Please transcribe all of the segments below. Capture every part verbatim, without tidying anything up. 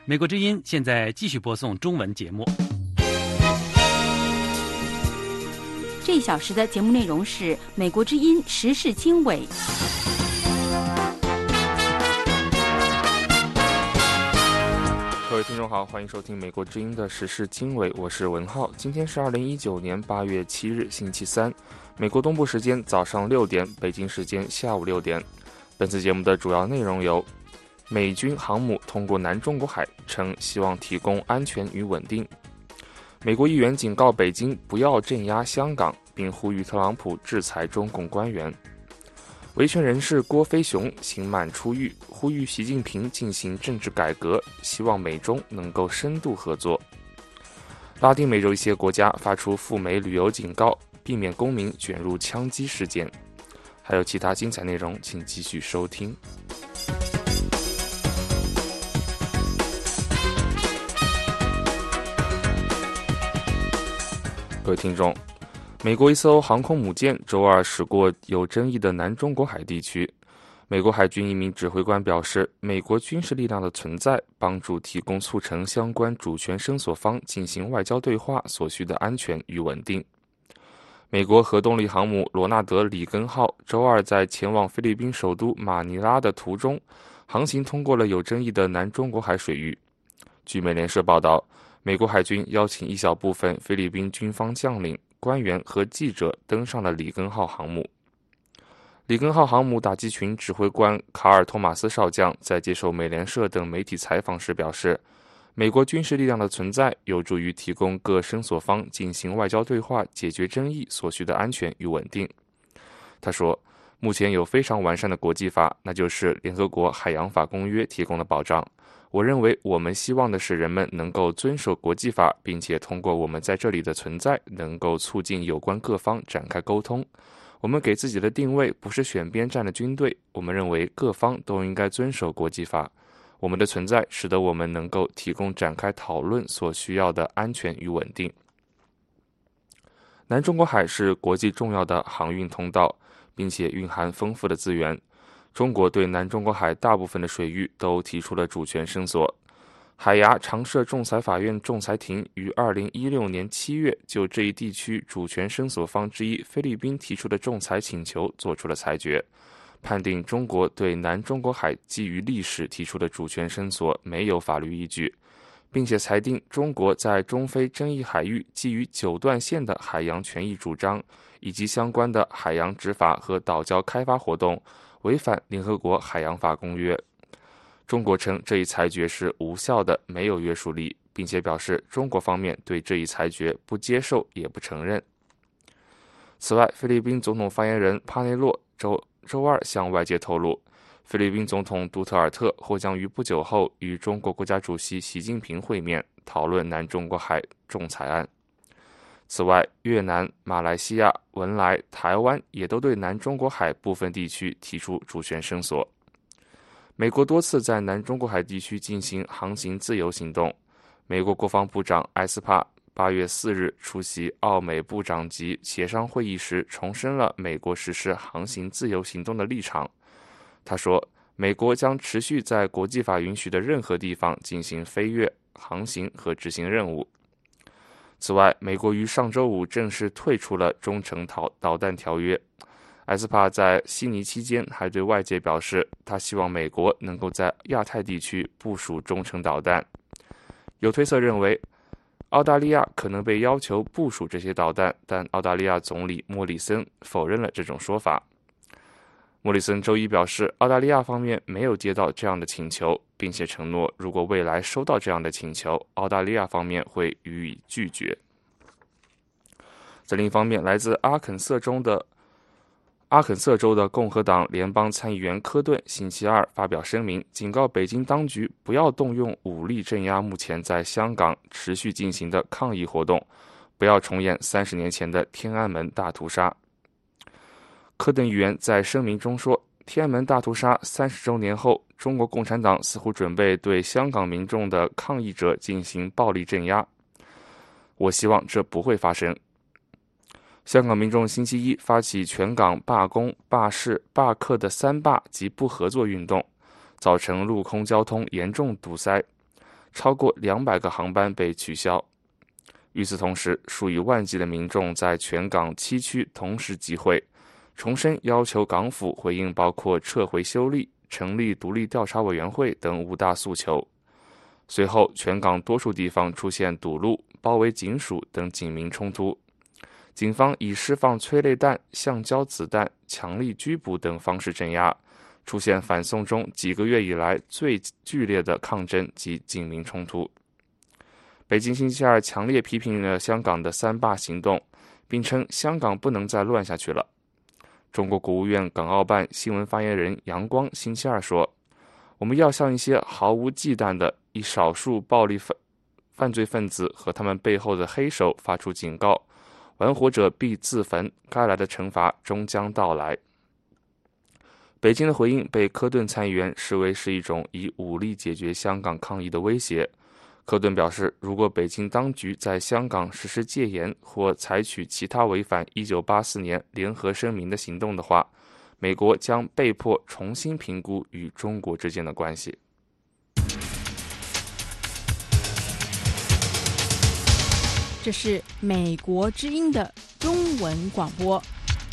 美国之音现在继续播送中文节目。 这一小时的节目内容是美国之音时事经纬。 各位听众好，欢迎收听美国之音的时事经纬，我是文浩。今天是二零一九年八月七日星期三，美国东部时间早上六点，北京时间下午六点。本次节目的主要内容有：美军航母通过南中国海，称希望提供安全与稳定；美国议员警告北京不要镇压香港，并呼吁特朗普制裁中共官员；维权人士郭飞雄刑满出狱，呼吁习近平进行政治改革，希望美中能够深度合作；拉丁美洲一些国家发出赴美旅游警告，避免公民卷入枪击事件。还有其他精彩内容，请继续收听。各位听众，美国一艘航空母舰周二驶过有争议的南中国海地区。美国海军一名指挥官表示，美国军事力量的存在帮助提供促成相关主权声索方进行外交对话所需的安全与稳定。美国核动力航母罗纳德·里根号周二在前往菲律宾首都马尼拉的途中，航行通过了有争议的南中国海水域。据美联社报道，美国海军邀请一小部分菲律宾军方将领、官员和记者登上了里根号航母。里根号航母打击群指挥官卡尔·托马斯少将在接受美联社等媒体采访时表示，美国军事力量的存在有助于提供各声索方进行外交对话、解决争议所需的安全与稳定。他说，目前有非常完善的国际法，那就是联合国海洋法公约提供的保障。我认为我们希望的是人们能够遵守国际法，并且通过我们在这里的存在能够促进有关各方展开沟通。我们给自己的定位不是选边站的军队，我们认为各方都应该遵守国际法。我们的存在使得我们能够提供展开讨论所需要的安全与稳定。南中国海是国际重要的航运通道，并且蕴含丰富的资源。中国对南中国海大部分的水域都提出了主权声索。海牙常设仲裁法院仲裁庭于二零一六年七月就这一地区主权声索方之一菲律宾提出的仲裁请求做出了裁决，判定中国对南中国海基于历史提出的主权声索没有法律依据，并且裁定中国在中非争议海域基于九段线的海洋权益主张以及相关的海洋执法和岛礁开发活动违反联合国海洋法公约。中国称这一裁决是无效的，没有约束力，并且表示中国方面对这一裁决不接受也不承认。此外，菲律宾总统发言人帕内洛周周二向外界透露，菲律宾总统杜特尔特或将于不久后与中国国家主席习近平会面，讨论南中国海仲裁案。此外，越南、马来西亚、文莱、台湾也都对南中国海部分地区提出主权声索。美国多次在南中国海地区进行航行自由行动。美国国防部长埃斯帕八月四日出席澳美部长级协商会议时，重申了美国实施航行自由行动的立场。他说，美国将持续在国际法允许的任何地方进行飞越、航行和执行任务。此外，美国于上周五正式退出了中程导弹条约。埃斯帕在悉尼期间还对外界表示，他希望美国能够在亚太地区部署中程导弹。有推测认为，澳大利亚可能被要求部署这些导弹，但澳大利亚总理莫里森否认了这种说法。莫里森周一表示，澳大利亚方面没有接到这样的请求，并且承诺如果未来收到这样的请求，澳大利亚方面会予以拒绝。在另一方面，来自阿肯色州的阿肯色州的共和党联邦参议员科顿星期二发表声明，警告北京当局不要动用武力镇压目前在香港持续进行的抗议活动，不要重演三十年前的天安门大屠杀。科顿议员在声明中说，天安门大屠杀三十周年后，中国共产党似乎准备对香港民众的抗议者进行暴力镇压。我希望这不会发生。香港民众星期一发起全港罢工、罢市、罢课的三罢及不合作运动，造成陆空交通严重堵塞。 超过两百个航班被取消。与此同时，数以万计的民众在全港七区同时集会，重申要求港府回应包括撤回修例、成立独立调查委员会等五大诉求。随后，全港多处地方出现堵路、包围警署等警民冲突，警方以释放催泪弹、橡胶子弹、强力拘捕等方式镇压，出现反送中几个月以来最剧烈的抗争及警民冲突。北京星期二强烈批评了香港的三罢行动，并称香港不能再乱下去了。中国国务院港澳办新闻发言人杨光星期二说，我们要向一些毫无忌惮的一少数暴力犯犯罪分子和他们背后的黑手发出警告，玩火者必自焚，该来的惩罚终将到来。北京的回应被科顿参议员视为是一种以武力解决香港抗议的威胁。科顿表示，如果北京当局在香港实施戒严或采取其他违反一九八四年联合声明的行动的话，美国将被迫重新评估与中国之间的关系。 这是美国之音的中文广播。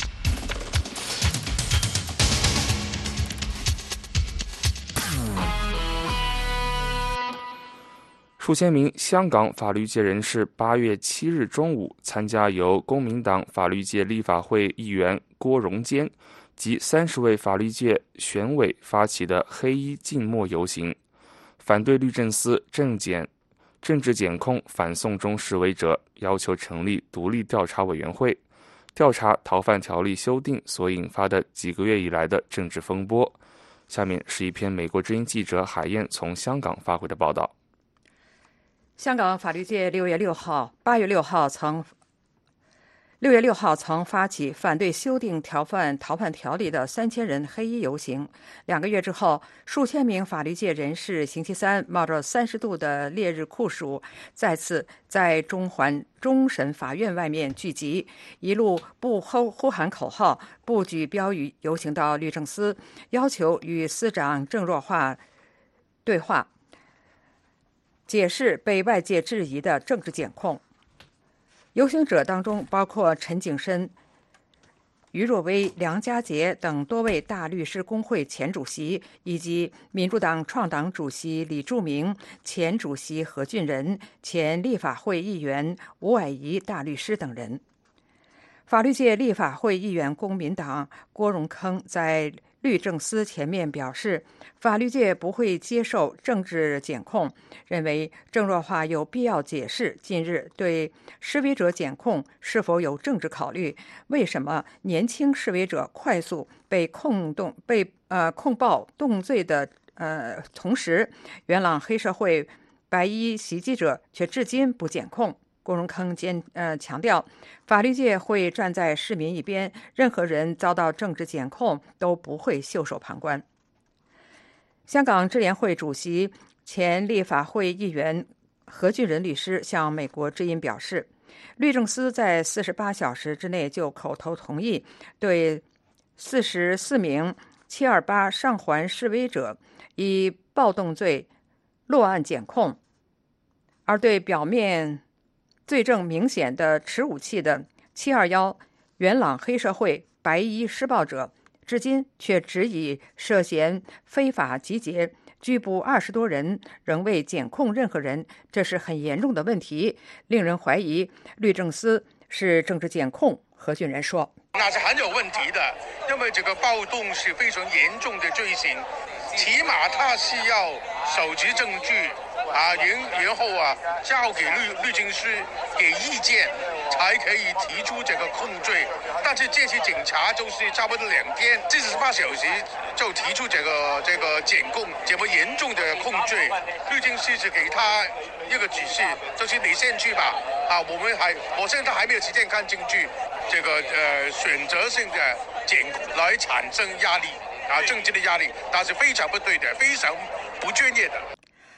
数千名香港法律界人士八月七日中午参加由公民党法律界立法会议员郭荣坚及三十位法律界选委发起的黑衣静默游行，反对律政司政检政治检控反送中示威者，要求成立独立调查委员会，调查逃犯条例修订所引发的几个月以来的政治风波。下面是一篇美国之音记者海燕从香港发回的报道。 香港法律界六月六号、八月六号曾六月六号曾发起反对修订逃犯逃犯条例的三千人黑衣游行。两个月之后，数千名法律界人士星期三冒着三十度的烈日酷暑，再次在中环终审法院外面聚集，一路不呼呼喊口号，不举标语，游行到律政司，要求与司长郑若骅对话，解释被外界质疑的政治检控。游行者当中包括陈景深、于若薇、梁家杰等多位大律师公会前主席，以及民主党创党主席李柱铭、前主席何俊仁、前立法会议员吴霭仪大律师等人。法律界立法会议员公民党郭荣铿在律政司前面表示，法律界不会接受政治检控，认为郑若骅有必要解释近日对示威者检控是否有政治考虑，为什么年轻示威者快速被控动被呃控暴动罪的呃同时，元朗黑社会白衣袭击者却至今不检控。郭荣铿坚呃强调，法律界会站在市民一边，任何人遭到政治检控都不会袖手旁观。香港支联会主席、前立法会议员何俊仁律师向美国之音表示，律政司在四十八小时之内就口头同意对四十四名七二八上环示威者以暴动罪落案检控，而对表面罪证明显的持武器的七二一元朗黑社会白衣施暴者，至今却只以涉嫌非法集结拘捕二十多人，仍未检控任何人，这是很严重的问题，令人怀疑律政司是政治检控。何俊仁说， 那是很有问题的，因为这个暴动是非常严重的罪行，起码他是要搜集证据啊，然然后啊，交给律律政司给意见，才可以提出这个控罪。但是这些警察就是差不多两天，四十八小时就提出这个这个检控，这么严重的控罪，律政司是给他一个指示，就是你先去吧。啊，我们还我现在还没有时间看证据，这个呃选择性的检控来产生压力啊，政治的压力，那是非常不对的，非常不专业的。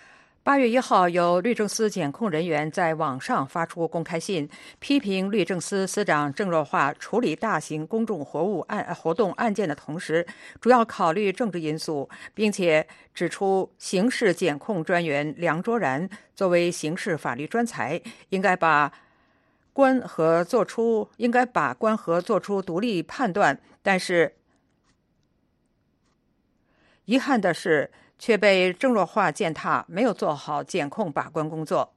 八月一号，有律政司检控人员在网上发出公开信，批评律政司司长郑若骅处理大型公众活务案活动案件的同时，主要考虑政治因素，并且指出刑事检控专员梁卓然作为刑事法律专才，应该把关和做出应该把关和做出独立判断，但是遗憾的是，却被郑若骅践踏，没有做好检控把关工作。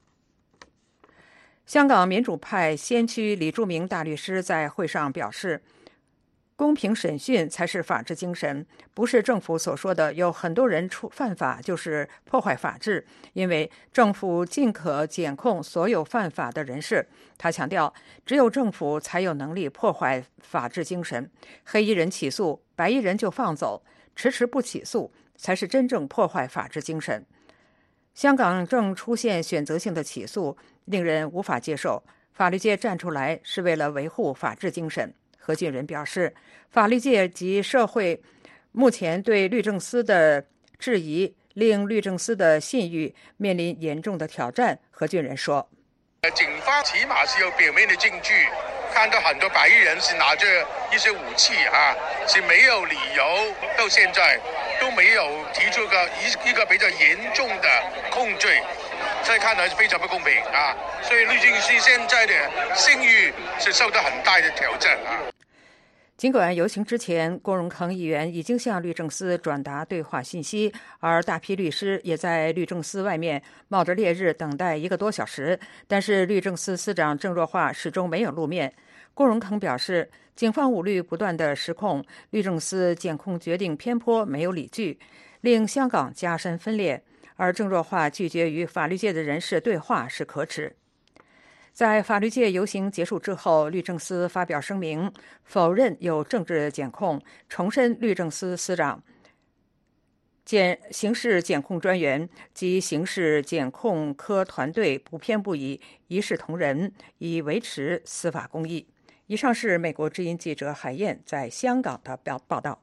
香港民主派先驱李柱铭大律师在会上表示，公平审讯才是法治精神，不是政府所说的有很多人出犯法就是破坏法治，因为政府尽可检控所有犯法的人士。他强调，只有政府才有能力破坏法治精神，黑衣人起诉，白衣人就放走，迟迟不起诉才是真正破坏法治精神。香港正出现选择性的起诉，令人无法接受。法律界站出来是为了维护法治精神。何俊仁表示，法律界及社会目前对律政司的质疑，令律政司的信誉面临严重的挑战。何俊仁说， 警方起码是有表面的证据，看到很多白衣人是拿着一些武器啊，是没有理由到现在都没有提出个一一个比较严重的控罪，所以看来是非常不公平啊！所以律政司现在的信誉是受到很大的挑战啊。 尽管游行之前，郭荣铿议员已经向律政司转达对话信息，而大批律师也在律政司外面冒着烈日等待一个多小时，但是律政司司长郑若骅始终没有露面。郭荣铿表示，警方武力不断的失控，律政司检控决定偏颇，没有理据，令香港加深分裂，而郑若骅拒绝与法律界的人士对话是可耻。在法律界游行结束之后，律政司发表声明，否认有政治检控，重申律政司司长、检刑事检控专员及刑事检控科团队不偏不倚，一视同仁，以维持司法公义。以上是美国之音记者海燕在香港的报道。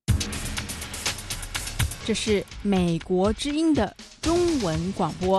这是美国之音的中文广播。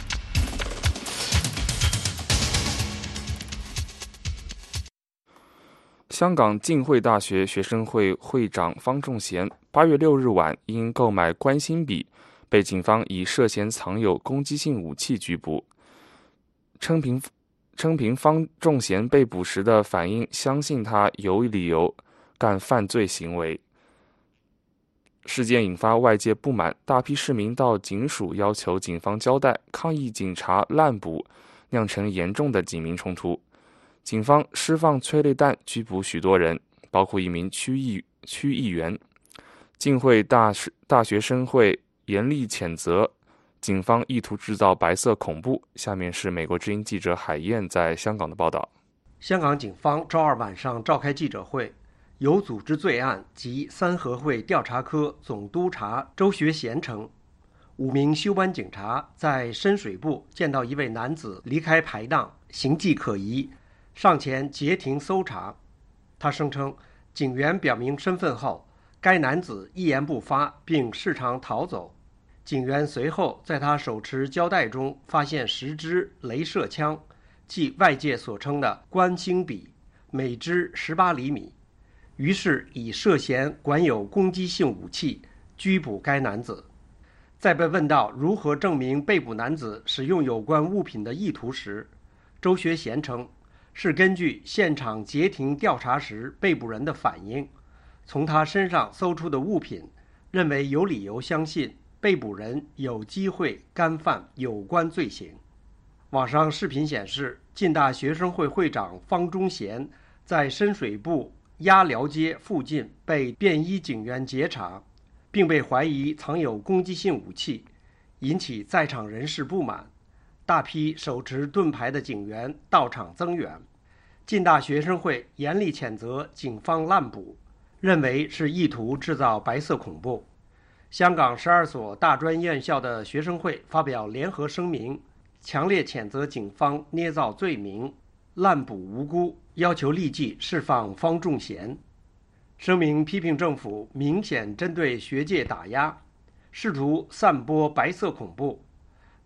香港浸会大学学生会会长方仲贤八月六日晚因购买关心笔，被警方以涉嫌藏有攻击性武器拘捕。称评称评方仲贤被捕时的反应，相信他有理由干犯罪行为。事件引发外界不满，大批市民到警署要求警方交代，抗议警察滥捕，酿成严重的警民冲突。警方释放催泪弹拘捕许多人，包括一名区议区议员。浸会大大学生会严厉谴责警方意图制造白色恐怖。下面是美国之音记者海燕在香港的报道。 香港警方周二晚上召开记者会，有组织罪案及三合会调查科总督察周学贤称，五名休班警察在深水埗见到一位男子离开排档，形迹可疑，上前截停搜查。他声称，警员表明身份后，该男子一言不发，并试尝逃走。警员随后在他手持胶带中发现十支雷射枪，即外界所称的观星笔，每支十八厘米，于是以涉嫌管有攻击性武器拘捕该男子。在被问到如何证明被捕男子使用有关物品的意图时，周学贤称，是根据现场截停调查时被捕人的反应，从他身上搜出的物品，认为有理由相信被捕人有机会干犯有关罪行。网上视频显示，浸大学生会会长方忠贤在深水埗鸭寮街附近被便衣警员截查，并被怀疑藏有攻击性武器，引起在场人士不满。大批手持盾牌的警员到场增援。浸大学生会严厉谴责警方滥捕，认为是意图制造白色恐怖。香港十二所大专院校的学生会发表联合声明，强烈谴责警方捏造罪名，滥捕无辜，要求立即释放方仲贤。声明批评政府明显针对学界打压，试图散播白色恐怖。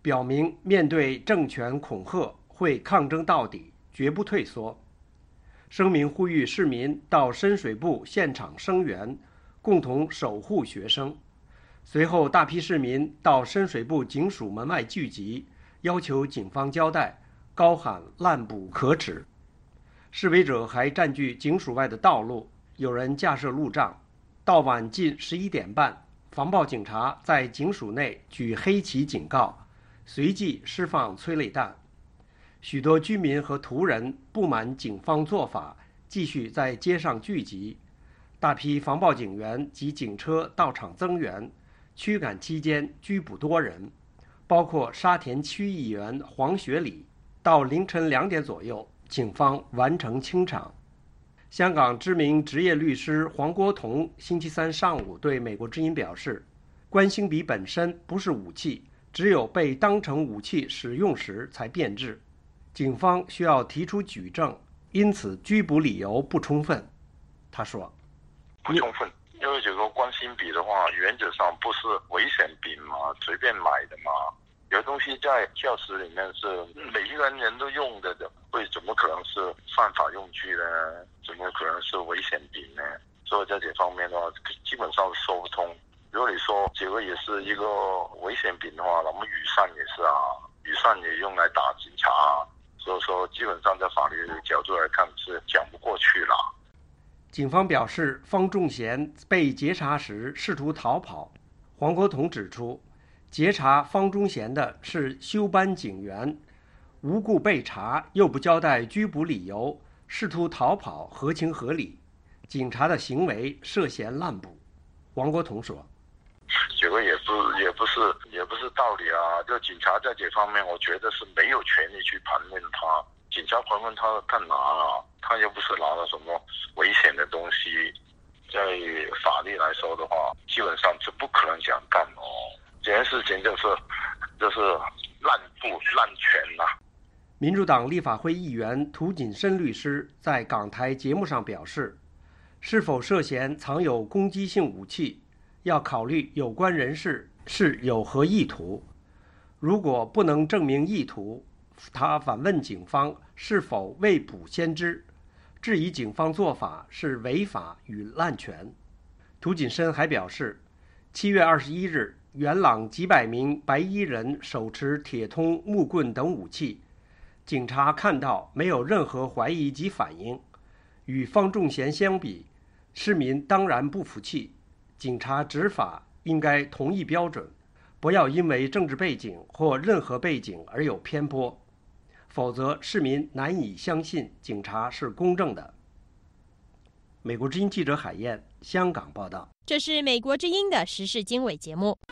表明面对政权恐吓会抗争到底，绝不退缩。声明呼吁市民到深水埗现场声援，共同守护学生。随后，大批市民到深水埗警署门外聚集，要求警方交代，高喊滥捕可耻。示威者还占据警署外的道路，有人架设路障。到晚近十一点半，防暴警察在警署内举黑旗警告，随即释放催泪弹。许多居民和途人不满警方做法，继续在街上聚集。大批防暴警员及警车到场增援，驱赶期间拘捕多人，包括沙田区议员黄学礼。到凌晨两点左右，警方完成清场。香港知名职业律师黄国同星期三上午对美国之音表示，关星笔本身不是武器，只有被当成武器使用时才变质。警方需要提出举证，因此拘捕理由不充分。他说， 不充分，因为这个关星笔的话，原则上不是危险品嘛，随便买的嘛。有东西在教室里面是每一个人都用的的，会怎么可能是犯法用具呢？怎么可能是危险品呢？所以在这方面的话，基本上说不通。如果你说这个也是一个危险品的话，那么雨伞也是啊，雨伞也用来打警察，所以说基本上在法律的角度来看是讲不过去了。 警方表示，方仲贤被截查时试图逃跑。黄国同指出，截查方仲贤的是休班警员，无故被查又不交代拘捕理由，试图逃跑合情合理。警察的行为涉嫌滥捕。黄国同说， 这个也不也不是也不是道理啊！就警察在这方面，我觉得是没有权利去盘问他。警察盘问他，他拿了，他又不是拿了什么危险的东西。在法律来说的话，基本上是不可能这样干哦。这件事情就是就是滥捕滥权呐、啊。 民主党立法会议员涂谨申律师在港台节目上表示，是否涉嫌藏有攻击性武器，要考虑有关人士是有何意图。如果不能证明意图，他反问警方是否未卜先知，质疑警方做法是违法与滥权。涂谨申还表示，七月二十一日，元朗几百名白衣人手持铁通、木棍等武器，警察看到没有任何怀疑及反应。与方仲贤相比，市民当然不服气，警察执法应该同一标准，不要因为政治背景或任何背景而有偏颇，否则市民难以相信警察是公正的。美国之音记者海燕，香港报道。 这是美国之音的时事经纬节目。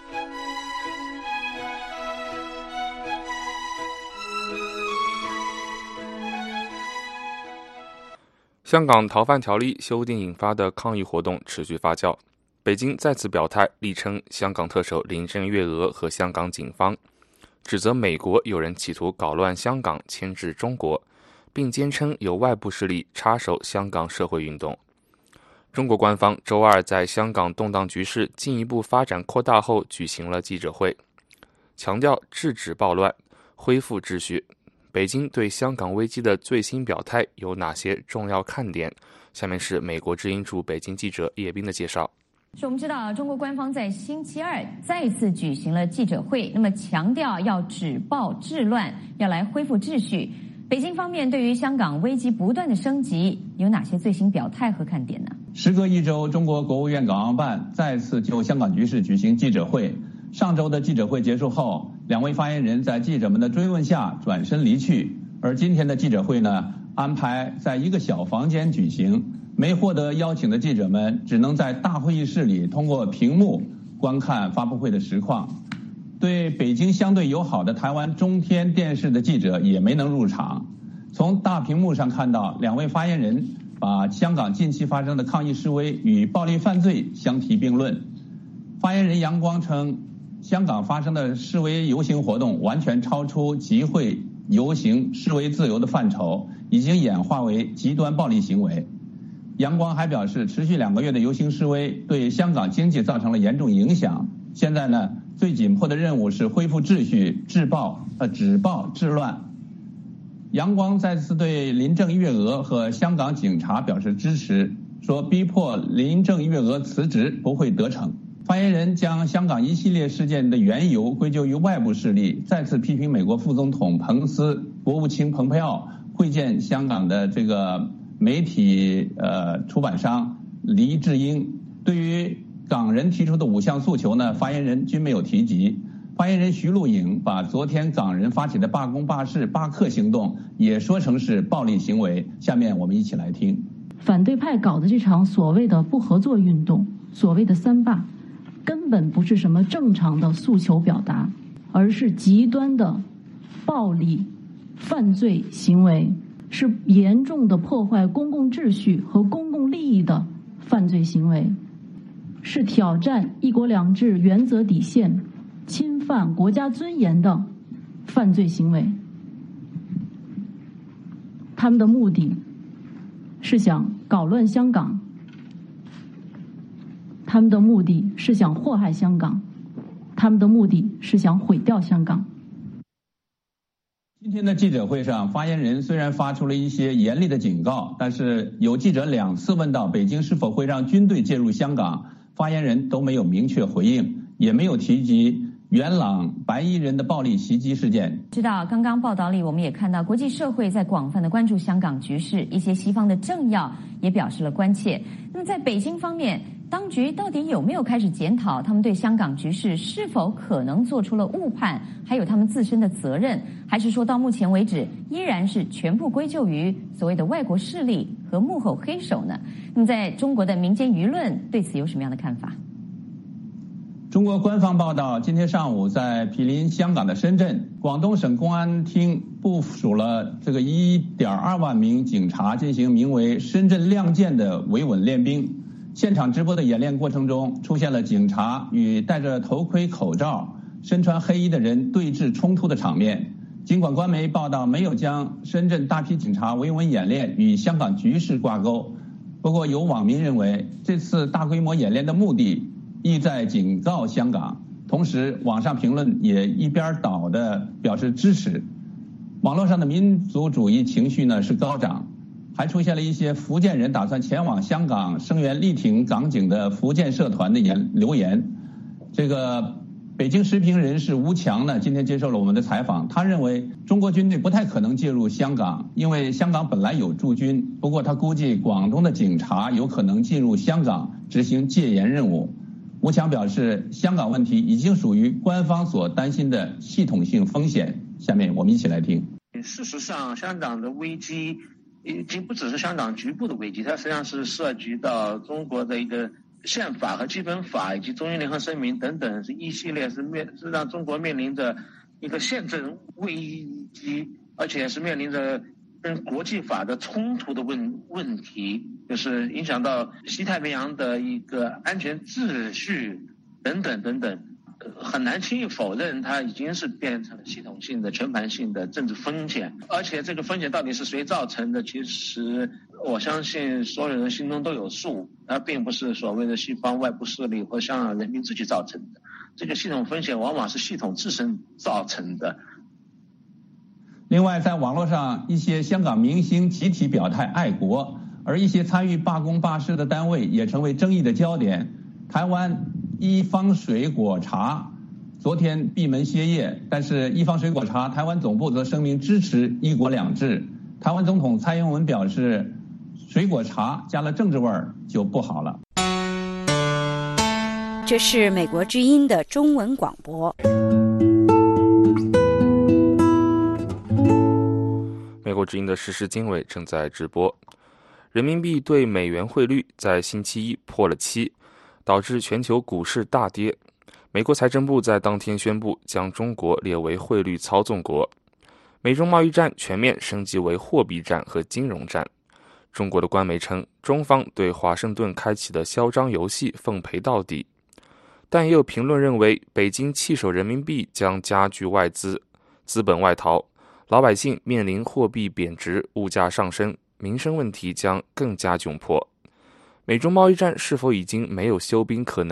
香港逃犯条例修订引发的抗议活动持续发酵，北京再次表态，力称香港特首林郑月娥和香港警方，指责美国有人企图搞乱香港，牵制中国，并坚称有外部势力插手香港社会运动。中国官方周二在香港动荡局势进一步发展扩大后举行了记者会，强调制止暴乱，恢复秩序。北京对香港危机的最新表态有哪些重要看点？下面是美国之音驻北京记者叶斌的介绍。 是我们知道，中国官方在星期二再次举行了记者会，那么强调要止暴制乱，要来恢复秩序。北京方面对于香港危机不断的升级，有哪些最新表态和看点呢？ 时隔一周，中国国务院港澳办再次就香港局势举行记者会。上周的记者会结束后，两位发言人在记者们的追问下转身离去，而今天的记者会呢，安排在一个小房间举行，没获得邀请的记者们只能在大会议室里通过屏幕观看发布会的实况。对北京相对友好的台湾中天电视的记者也没能入场。从大屏幕上看到，两位发言人把香港近期发生的抗议示威与暴力犯罪相提并论。发言人杨光称，香港发生的示威游行活动完全超出集会、游行、示威自由的范畴，已经演化为极端暴力行为。杨光还表示，持续两个月的游行示威对香港经济造成了严重影响，现在呢， 最紧迫的任务是恢复秩序、治暴、呃止暴制乱。杨光再次对林郑月娥和香港警察表示支持，说逼迫林郑月娥辞职不会得逞。发言人将香港一系列事件的缘由归咎于外部势力，再次批评美国副总统彭斯、国务卿蓬佩奥会见香港的这个媒体呃出版商黎智英。对于港人提出的五项诉求呢，发言人均没有提及。发言人徐露颖把昨天港人发起的罢工、罢市、罢课行动也说成是暴力行为。下面我们一起来听。 反对派搞的这场所谓的不合作运动，所谓的三罢，根本不是什么正常的诉求表达，而是极端的暴力犯罪行为，是严重的破坏公共秩序和公共利益的犯罪行为，是挑战一国两制原则底线、侵犯国家尊严的犯罪行为。他们的目的是想搞乱香港，他们的目的是想祸害香港，他们的目的是想毁掉香港。 今天的记者会上，发言人虽然发出了一些严厉的警告，但是有记者两次问到北京是否会让军队介入香港，发言人都没有明确回应，也没有提及元朗白衣人的暴力袭击事件。 知道刚刚报道里我们也看到国际社会在广泛的关注香港局势，一些西方的政要也表示了关切。那么在北京方面，当局到底有没有开始检讨他们对香港局势是否可能做出了误判，还有他们自身的责任，还是说到目前为止依然是全部归咎于所谓的外国势力和幕后黑手呢？那么在中国的民间舆论对此有什么样的看法？ 中国官方报道，今天上午在毗邻香港的深圳，广东省公安厅部署了这个 一点二万名警察进行名为深圳亮剑的维稳练兵。现场直播的演练过程中，出现了警察与戴着头盔口罩、身穿黑衣的人对峙冲突的场面。尽管官媒报道没有将深圳大批警察维稳演练与香港局势挂钩，不过有网民认为这次大规模演练的目的意在警告香港，同时网上评论也一边倒的表示支持。网络上的民族主义情绪呢是高涨，还出现了一些福建人打算前往香港声援力挺港警的福建社团的言留言。这个北京时评人士吴强呢今天接受了我们的采访，他认为中国军队不太可能介入香港，因为香港本来有驻军，不过他估计广东的警察有可能进入香港执行戒严任务。吴强表示，香港问题已经属于官方所担心的系统性风险。下面我们一起来听。 事实上，香港的危机已经不只是香港局部的危机，它实际上是涉及到中国的一个宪法和基本法以及中英联合声明等等，是一系列是面是让中国面临着一个宪政危机，而且是面临着跟国际法的冲突的问问题，就是影响到西太平洋的一个安全秩序等等等等，很难轻易否认它已经是变成了系统性的全盘性的政治风险。而且这个风险到底是谁造成的，其实我相信所有人心中都有数，它并不是所谓的西方外部势力或香港人民自己造成的，这个系统风险往往是系统自身造成的。 另外，在网络上，一些香港明星集体表态爱国，而一些参与罢工罢市的单位也成为争议的焦点。台湾一方水果茶昨天闭门歇业，但是一方水果茶台湾总部则声明支持一国两制。台湾总统蔡英文表示，水果茶加了政治味儿就不好了。 这是美国之音的中文广播。 美国之音的时事经纬正在直播。人民币对美元汇率在星期一破了七，导致全球股市大跌。美国财政部在当天宣布将中国列为汇率操纵国。美中贸易战全面升级为货币战和金融战。中国的官媒称，中方对华盛顿开启的嚣张游戏奉陪到底。但也有评论认为，北京弃守人民币将加剧外资资本外逃，老百姓面临货币贬值、物价上升，民生问题将更加窘迫。美中贸易战是否已经没有休兵可能？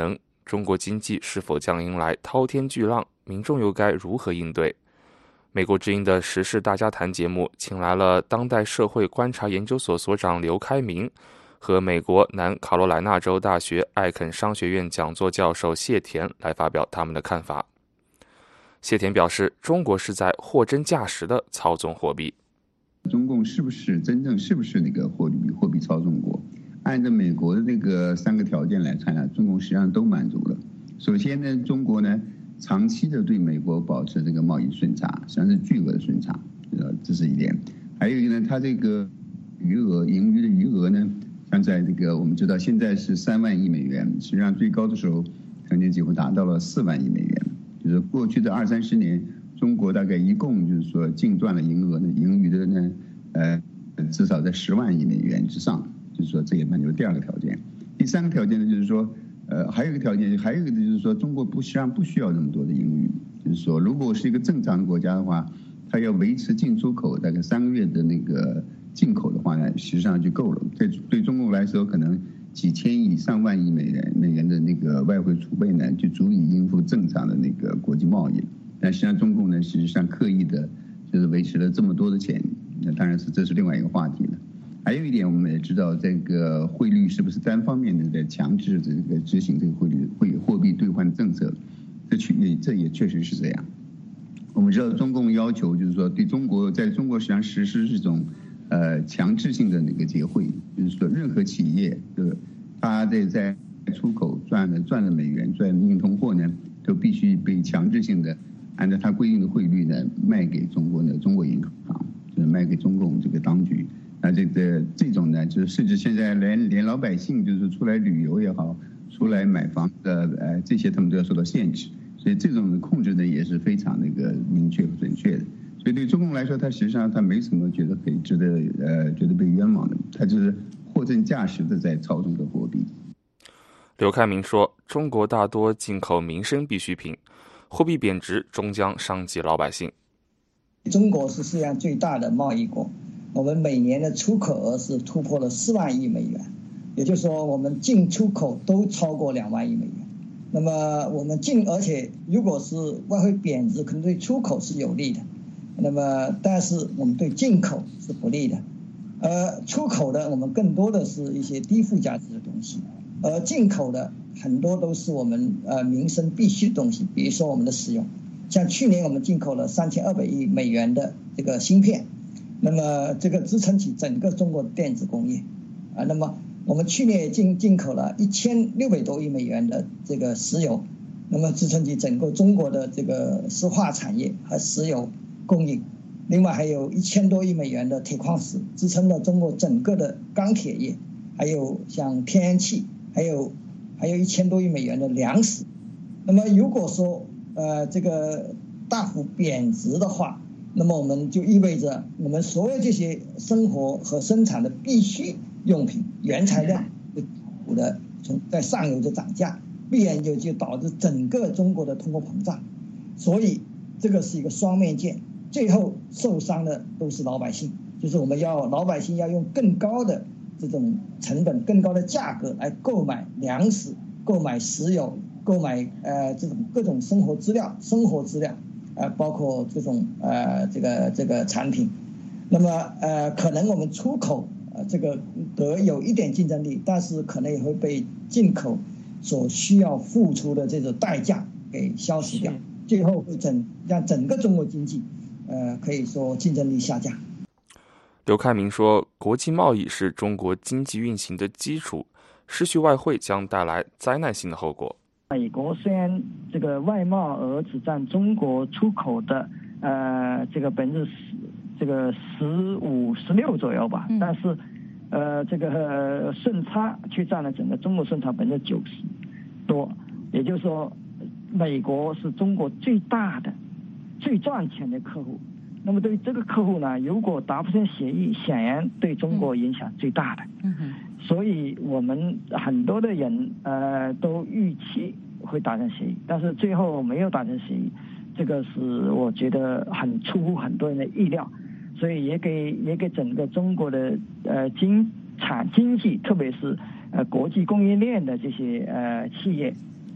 中国经济是否将迎来滔天巨浪？民众又该如何应对？美国之音的时事大家谈节目请来了当代社会观察研究所所长刘开明和美国南卡罗来纳州大学艾肯商学院讲座教授谢田来发表他们的看法。谢田表示，中国是在货真价实的操纵货币。 中共是不是真正是不是那个货币货币操纵国？按照美国的这个三个条件来看呢，中共实际上都满足了。首先呢，中国呢长期的对美国保持这个贸易顺差，实际上是巨额的顺差，呃，这是一点。还有一个呢，它这个余额盈余的余额呢，像在这个我们知道现在是三万亿美元，实际上最高的时候曾经几乎达到了四万亿美元。就是过去的二三十年，中国大概一共就是说净赚了盈额呢，盈余的呢，呃，至少在十万亿美元之上。就是说这也满足第二个条件。第三个条件呢，就是说。呃，还有一个条件，还有一个就是说，中国不实际上不需要那么多的盈余。就是说，如果是一个正常的国家的话，它要维持进出口大概三个月的那个进口的话呢，实际上就够了。对对中国来说，可能几千亿、上万亿美元美元的那个外汇储备呢，就足以应付正常的那个国际贸易。但实际上，中共呢，实际上刻意的就是维持了这么多的钱，那当然是这是另外一个话题了。还有一点，我们也知道，这个汇率是不是单方面的在强制这个执行这个汇率汇货币兑换政策？这确这也确实是这样。我们知道，中共要求就是说，对中国在中国实际上实施这种呃强制性的那个结汇，就是说任何企业的它在在出口赚的赚的美元赚的硬通货呢，都必须被强制性的按照它规定的汇率呢卖给中国的中国银行，就是卖给中共这个当局。那这个这种呢，就是甚至现在连连老百姓就是出来旅游也好，出来买房的呃这些他们都要受到限制，所以这种控制呢也是非常那个明确和准确的。所以对中共来说，他实际上他没什么觉得可以值得呃觉得被冤枉的，他就是货真价实的在操纵着货币。 刘开明说，中国大多进口民生必需品，货币贬值终将伤及老百姓。 中国是世界上最大的贸易国。我们每年的出口额是突破了四万亿美元，也就是说我们进出口都超过两万亿美元。那么我们进，而且如果是外汇贬值，可能对出口是有利的，那么但是我们对进口是不利的。而出口的我们更多的是一些低附加值的东西，而进口的很多都是我们呃民生必需的东西，比如说我们的使用。像去年我们进口了三千二百亿美元的这个芯片。那么这个支撑起整个中国电子工业，啊，那么我们去年也进进口了一千六百多亿美元的这个石油，那么支撑起整个中国的这个石化产业和石油供应。另外还有一千多亿美元的铁矿石，支撑了中国整个的钢铁业，还有像天然气，还有还有一千多亿美元的粮食。那么如果说呃这个大幅贬值的话，那么我们就意味着我们所有这些生活和生产的必需用品原材料的从在上游的涨价，必然就就导致整个中国的通货膨胀，所以这个是一个双面剑，最后受伤的都是老百姓，就是我们要老百姓要用更高的这种成本、更高的价格来购买粮食、购买石油、购买呃这种各种生活资料、生活资料。呃，包括这种呃这个这个产品，那么呃可能我们出口呃这个得有一点竞争力，但是可能也会被进口所需要付出的这种代价给消失掉，最后会整让整个中国经济呃可以说竞争力下降。 刘开明说，国际贸易是中国经济运行的基础，失去外汇将带来灾难性的后果。 美国虽然这个外贸额只占中国出口的呃这个百分之十这个十五十六左右吧，嗯、但是呃这个顺差却占了整个中国顺差百分之九十多，也就是说，美国是中国最大的、最赚钱的客户。那么对于这个客户呢，如果达不成协议，显然对中国影响最大的。嗯哼。所以我们很多的人呃都预期会达成协议，但是最后没有达成协议，这个是我觉得很出乎很多人的意料，所以也给也给整个中国的呃经产经济，特别是呃国际供应链的这些呃企业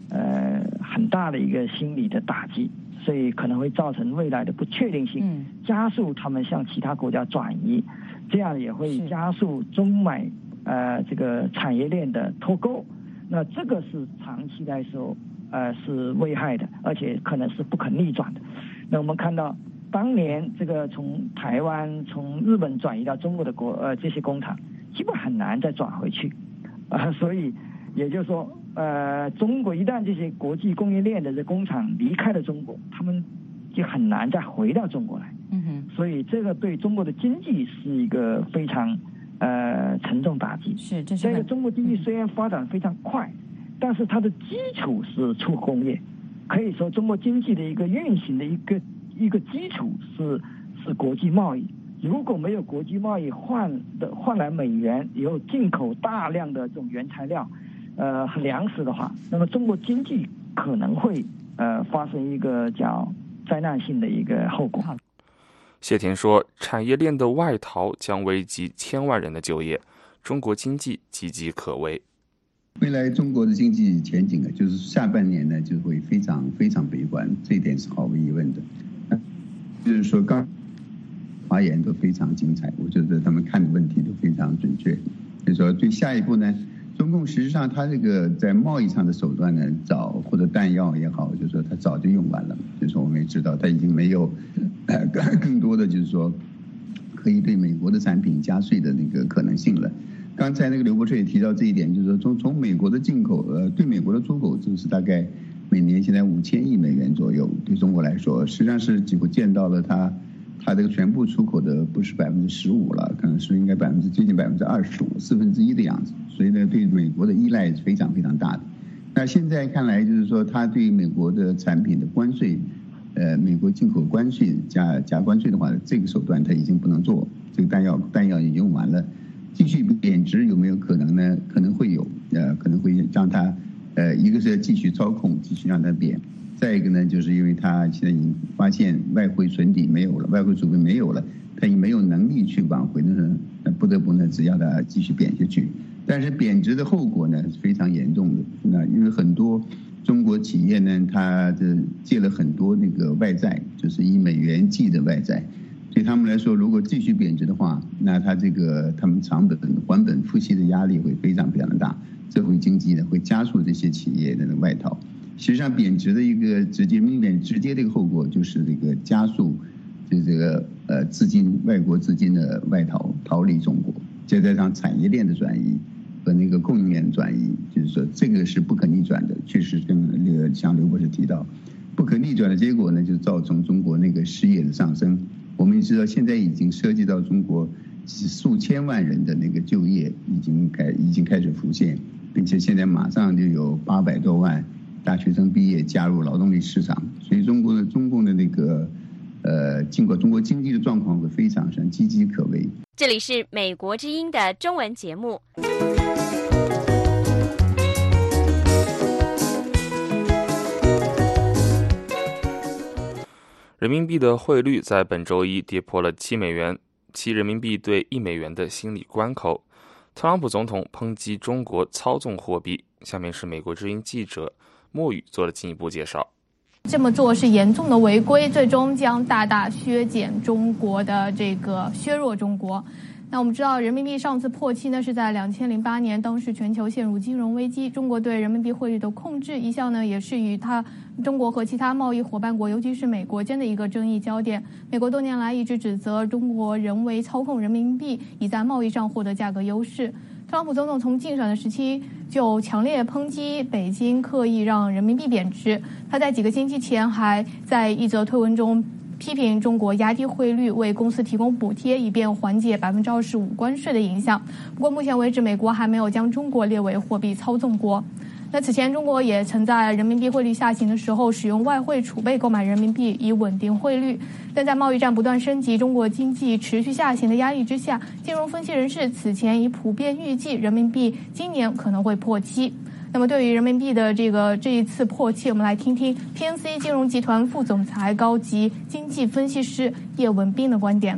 呃很大的一个心理的打击，所以可能会造成未来的不确定性，嗯、加速他们向其他国家转移，这样也会加速中美呃这个产业链的脱钩。那这个是长期来说呃是危害的，而且可能是不可逆转的。那我们看到当年这个从台湾从日本转移到中国的国呃这些工厂基本很难再转回去啊、呃，所以也就是说呃中国一旦这些国际供应链的这工厂离开了中国，他们就很难再回到中国来。嗯哼，所以这个对中国的经济是一个非常呃沉重打击。是，这是这个中国经济虽然发展非常快，但是它的基础是出口工业，可以说中国经济的一个运行的一个一个基础是是国际贸易。如果没有国际贸易换的换来美元，以后进口大量的这种原材料，呃和粮食的话，那么中国经济可能会呃发生一个叫灾难性的一个后果。 谢田说，产业链的外逃将危及千万人的就业，中国经济岌岌可危。 未来中国的经济前景呢，就是下半年呢就会非常非常悲观，这一点是毫无疑问的。就是说，刚发言都非常精彩，我觉得他们看的问题都非常准确。就是说，对下一步呢，中共实际上它这个在贸易上的手段呢，早或者弹药也好，就是说它早就用完了。就是说，我们也知道，它已经没有呃更多的就是说可以对美国的产品加税的那个可能性了。刚才那个刘伯彻也提到这一点，就是说从从美国的进口，呃，对美国的出口就是大概每年现在五千亿美元左右，对中国来说，实际上是几乎见到了它它这个全部出口的不是百分之十五了，可能是应该百分之接近百分之二十五，四分之一的样子。所以呢，对美国的依赖是非常非常大的。那现在看来，就是说它对美国的产品的关税，呃，美国进口关税加加关税的话，这个手段它已经不能做，这个弹药弹药已经用完了。继续贬值有没有可能呢？可能会有，呃，可能会让它，呃，一个是继续操控，继续让它贬；再一个呢，就是因为它现在已经发现外汇存底没有了，外汇储备没有了，它也没有能力去挽回的，那不得不呢，只要它继续贬下去。但是贬值的后果呢是非常严重的，那因为很多中国企业呢，它的借了很多那个外债，就是以美元计的外债。对他们来说，如果继续贬值的话，那他这个他们偿本还本付息的压力会非常非常的大，这会经济呢会加速这些企业的外逃。实际上，贬值的一个直接明显直接的一个后果就是这个加速就这个呃资金外国资金的外逃逃离中国，再加上产业链的转移和那个供应链的转移，就是说这个是不可逆转的。确实跟那个像刘博士提到，不可逆转的结果呢，就造成中国那个失业的上升。我们也知道，现在已经涉及到中国数千万人的那个就业已经开已经开始浮现，并且现在马上就有八百多万大学生毕业加入劳动力市场，所以中国的中共的那个呃，尽管中国经济的状况会非常上岌岌可危。 这里是美国之音的中文节目。 人民币的汇率在本周一跌破了七美元，其人民币对一美元的心理关口。特朗普总统抨击中国操纵货币。下面是美国之音记者莫宇做了进一步介绍。 这么做是严重的违规，最终将大大削减中国的这个削弱中国。那我们知道，人民币上次破七呢是在两千零八年，当时全球陷入金融危机。中国对人民币汇率的控制一向呢，也是与它中国和其他贸易伙伴国，尤其是美国间的一个争议焦点。美国多年来一直指责中国人为操控人民币，以在贸易上获得价格优势。特朗普总统从竞选的时期就强烈抨击北京刻意让人民币贬值。他在几个星期前还在一则推文中批评中国压低汇率，为公司提供补贴，以便缓解百分之二十五关税的影响。不过目前为止，美国还没有将中国列为货币操纵国。那此前，中国也曾在人民币汇率下行的时候，使用外汇储备购买人民币，以稳定汇率。但在贸易战不断升级、中国经济持续下行的压力之下，金融分析人士此前已普遍预计，人民币今年可能会破七。那么对于人民币的这个这一次破七，我们来听听 P N C 金融集团副总裁、高级经济分析师叶文斌的观点。 人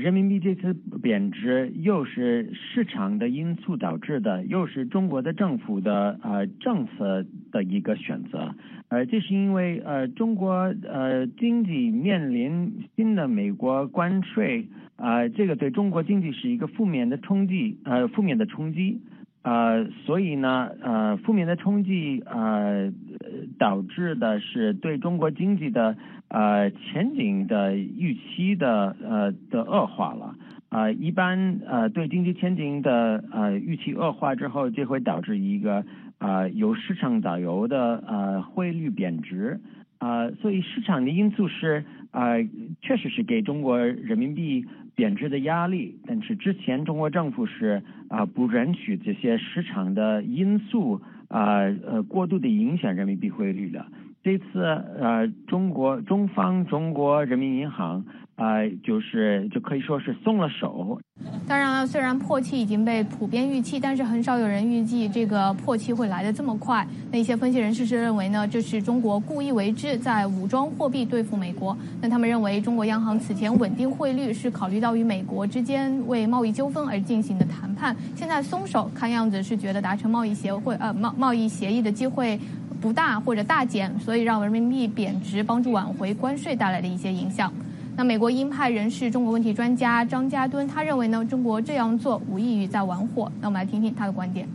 人民币这次贬值又是市场的因素导致的，又是中国的政府的呃政策的一个选择。呃，这是因为呃中国呃经济面临新的美国关税，呃这个对中国经济是一个负面的冲击，呃负面的冲击。呃，所以呢，呃，负面的冲击呃导致的是对中国经济的呃前景的预期的呃的恶化了。呃，一般呃对经济前景的呃预期恶化之后，就会导致一个呃由市场导游的呃汇率贬值。呃，所以市场的因素是呃确实是给中国人民币贬值的压力，但是之前中国政府是啊、呃、不允许这些市场的因素啊 呃, 呃过度的影响人民币汇率的。这次呃中国中方中国人民银行啊、呃、就是就可以说是松了手。 当然了，虽然破期已经被普遍预期，但是很少有人预计这个破期会来得这么快。那一些分析人士是认为呢，这是中国故意为之，在武装货币对付美国。那他们认为，中国央行此前稳定汇率是考虑到与美国之间为贸易纠纷而进行的谈判，现在松手，看样子是觉得达成贸易协会呃贸贸易协议的机会不大或者大减，所以让人民币贬值，帮助挽回关税带来的一些影响。那美国鹰派人士、中国问题专家张家敦，他认为呢，中国这样做无异于在玩火。那我们来听听他的观点。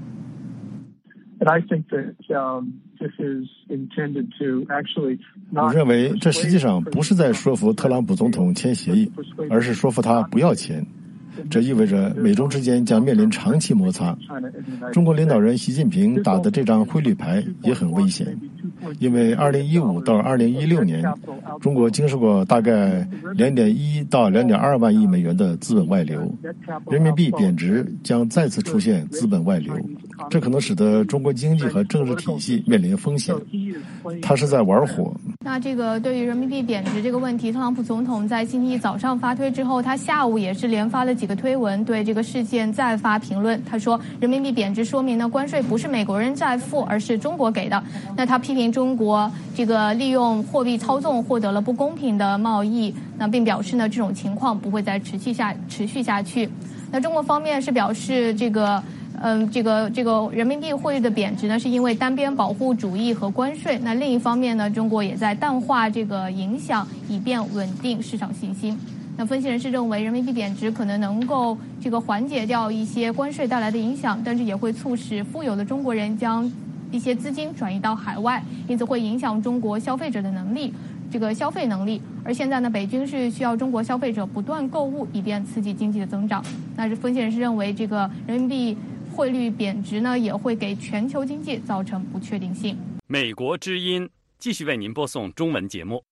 我认为这实际上不是在说服特朗普总统签协议，而是说服他不要签。这意味着美中之间将面临长期摩擦。中国领导人习近平打的这张汇率牌也很危险，因为二零一五到二零一六年，中国经受过大概两点一到两点二万亿美元的资本外流，人民币贬值将再次出现资本外流，这可能使得中国经济和政治体系面临风险。他是在玩火。 那这个对于人民币贬值这个问题，特朗普总统在星期一早上发推之后，他下午也是连发了几个推文，对这个事件再发评论。他说，人民币贬值说明呢，关税不是美国人在付，而是中国给的。那他批评中国这个利用货币操纵获得了不公平的贸易，那并表示呢，这种情况不会再持续下持续下去。那中国方面是表示这个。嗯，这个这个人民币汇率的贬值呢，是因为单边保护主义和关税。那另一方面呢，中国也在淡化这个影响，以便稳定市场信心。那分析人士认为，人民币贬值可能能够这个缓解掉一些关税带来的影响，但是也会促使富有的中国人将一些资金转移到海外，因此会影响中国消费者的能力。这个消费能力，而现在呢，北京是需要中国消费者不断购物，以便刺激经济的增长。那是分析人士认为，这个人民币汇率贬值呢，也会给全球经济造成不确定性。 美国之音继续为您播送中文节目。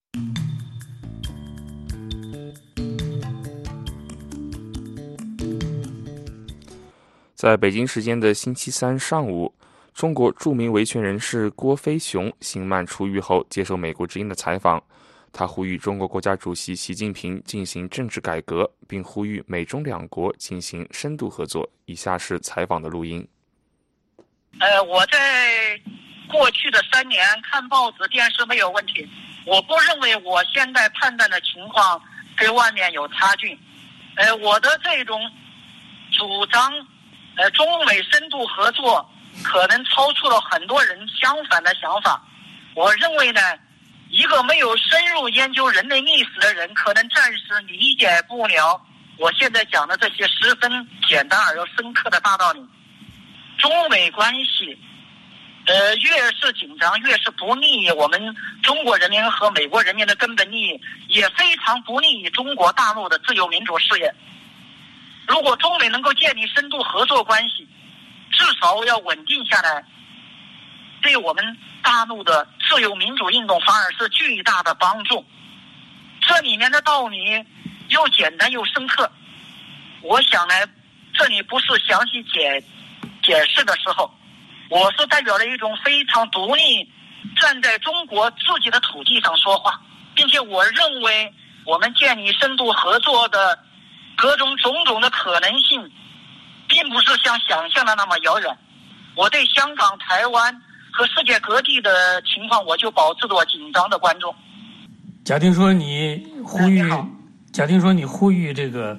在北京时间的星期三上午，中国著名维权人士郭飞雄刑满出狱后接受美国之音的采访，他呼吁中国国家主席习近平进行政治改革，并呼吁美中两国进行深度合作。以下是采访的录音。 呃，我在过去的三年看报纸、电视没有问题，我不认为我现在判断的情况跟外面有差距。呃，我的这种主张，呃，中美深度合作可能超出了很多人相反的想法。我认为呢，一个没有深入研究人类历史的人，可能暂时理解不了我现在讲的这些十分简单而又深刻的大道理。中美关系，呃，越是紧张，越是不利于我们中国人民和美国人民的根本利益，也非常不利于中国大陆的自由民主事业。如果中美能够建立深度合作关系，至少要稳定下来，对我们大陆的自由民主运动反而是巨大的帮助。这里面的道理又简单又深刻，我想呢，这里不是详细解解释的时候，我是代表了一种非常独立，站在中国自己的土地上说话，并且我认为我们建立深度合作的各种种种的可能性，并不是像想象的那么遥远。我对香港、台湾和世界各地的情况，我就保持着紧张的关注。 假定说你呼吁，假定说你呼吁这个